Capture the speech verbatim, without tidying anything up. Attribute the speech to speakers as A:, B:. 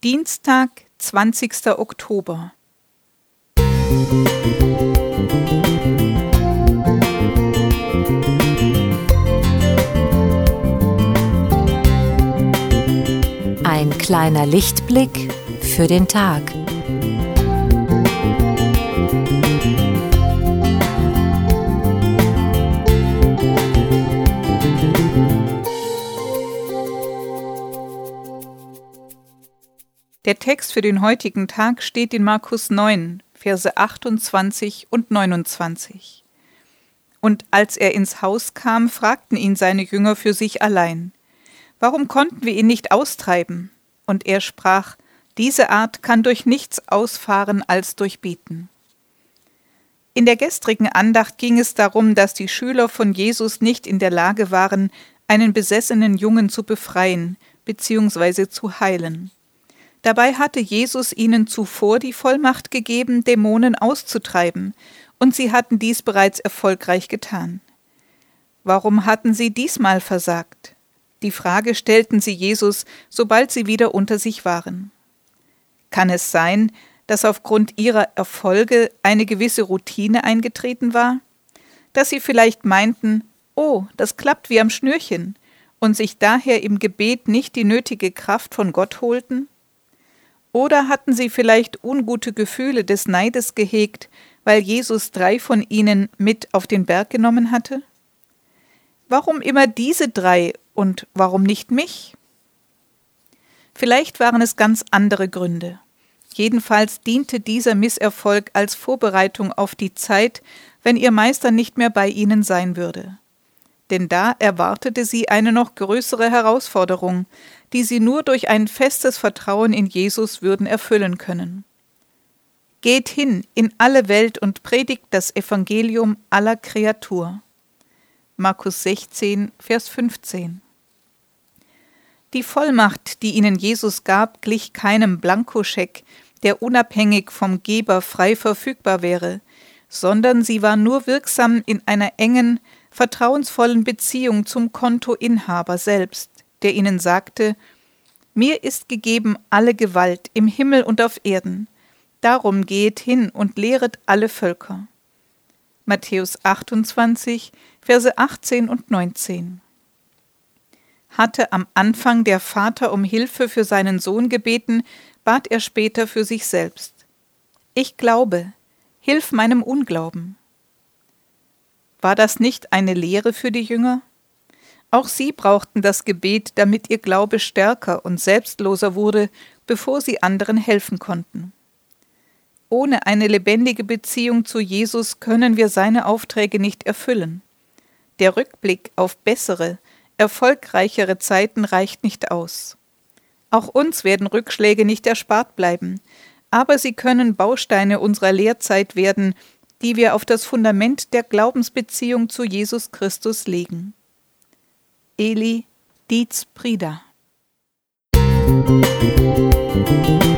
A: Dienstag, zwanzigster Oktober.
B: Ein kleiner Lichtblick für den Tag.
A: Der Text für den heutigen Tag steht in Markus neun, Verse achtundzwanzig und neunundzwanzig. Und als er ins Haus kam, fragten ihn seine Jünger für sich allein: Warum konnten wir ihn nicht austreiben? Und er sprach: Diese Art kann durch nichts ausfahren als durch Beten. In der gestrigen Andacht ging es darum, dass die Schüler von Jesus nicht in der Lage waren, einen besessenen Jungen zu befreien bzw. zu heilen. Dabei hatte Jesus ihnen zuvor die Vollmacht gegeben, Dämonen auszutreiben, und sie hatten dies bereits erfolgreich getan. Warum hatten sie diesmal versagt? Die Frage stellten sie Jesus, sobald sie wieder unter sich waren. Kann es sein, dass aufgrund ihrer Erfolge eine gewisse Routine eingetreten war? Dass sie vielleicht meinten: Oh, das klappt wie am Schnürchen, und sich daher im Gebet nicht die nötige Kraft von Gott holten? Oder hatten sie vielleicht ungute Gefühle des Neides gehegt, weil Jesus drei von ihnen mit auf den Berg genommen hatte? Warum immer diese drei und warum nicht mich? Vielleicht waren es ganz andere Gründe. Jedenfalls diente dieser Misserfolg als Vorbereitung auf die Zeit, wenn ihr Meister nicht mehr bei ihnen sein würde. Denn da erwartete sie eine noch größere Herausforderung, die sie nur durch ein festes Vertrauen in Jesus würden erfüllen können. Geht hin in alle Welt und predigt das Evangelium aller Kreatur. Markus sechzehn, Vers fünfzehn. Die Vollmacht, die ihnen Jesus gab, glich keinem Blankoscheck, der unabhängig vom Geber frei verfügbar wäre, sondern sie war nur wirksam in einer engen, vertrauensvollen Beziehung zum Kontoinhaber selbst, der ihnen sagte: Mir ist gegeben alle Gewalt im Himmel und auf Erden. Darum gehet hin und lehret alle Völker. Matthäus achtundzwanzig, Verse achtzehn und neunzehn. Hatte am Anfang der Vater um Hilfe für seinen Sohn gebeten, bat er später für sich selbst: Ich glaube, hilf meinem Unglauben. War das nicht eine Lehre für die Jünger? Auch sie brauchten das Gebet, damit ihr Glaube stärker und selbstloser wurde, bevor sie anderen helfen konnten. Ohne eine lebendige Beziehung zu Jesus können wir seine Aufträge nicht erfüllen. Der Rückblick auf bessere, erfolgreichere Zeiten reicht nicht aus. Auch uns werden Rückschläge nicht erspart bleiben, aber sie können Bausteine unserer Lehrzeit werden, die wir auf das Fundament der Glaubensbeziehung zu Jesus Christus legen. Eli Dietz Prida.